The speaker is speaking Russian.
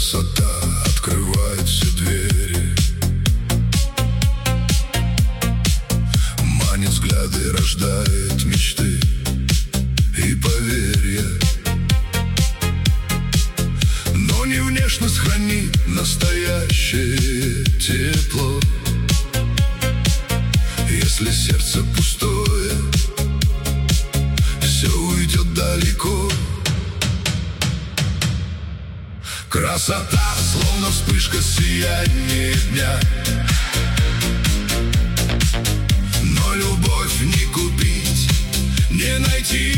Красота открывает все двери, манит взгляды, рождает мечты и поверье. Но не внешность хранит настоящее тепло. Если сердце пустое, все уйдет далеко. Красота, словно вспышка сияния дня, но любовь не купить, не найти.